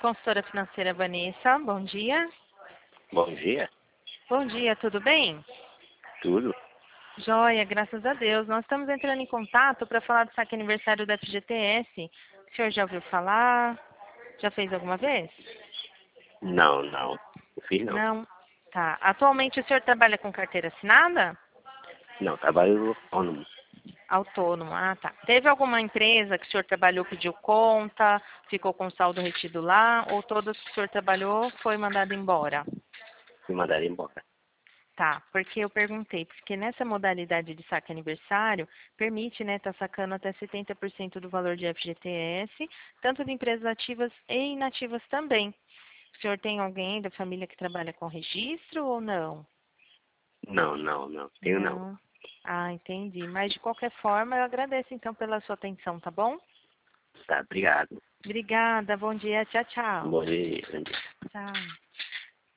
Consultora financeira Vanessa, bom dia. Bom dia, Bom dia, tudo bem? tudo. Joia, graças a Deus. Nós estamos entrando em contato para falar do saque aniversário da FGTS. O senhor já ouviu falar? Já fez alguma vez? Não, não fiz não. Não? Tá. Atualmente o senhor trabalha com carteira assinada? Não, trabalho autônomo. Autônomo, ah tá. Teve alguma empresa que o senhor trabalhou, pediu conta, ficou com saldo retido lá, ou todas que o senhor trabalhou foi mandado embora? Me mandaram embora. Tá, porque eu perguntei, porque nessa modalidade de saque aniversário, permite, né, tá sacando até 70% do valor de FGTS, tanto de empresas ativas e inativas também. O senhor tem alguém da família que trabalha com registro ou não? Não, não, não. Tenho não. Não. Ah, entendi. Mas de qualquer forma, eu agradeço então pela sua atenção, tá bom? Tá, obrigado. Obrigada, bom dia, tchau, tchau. Bom dia. Tchau.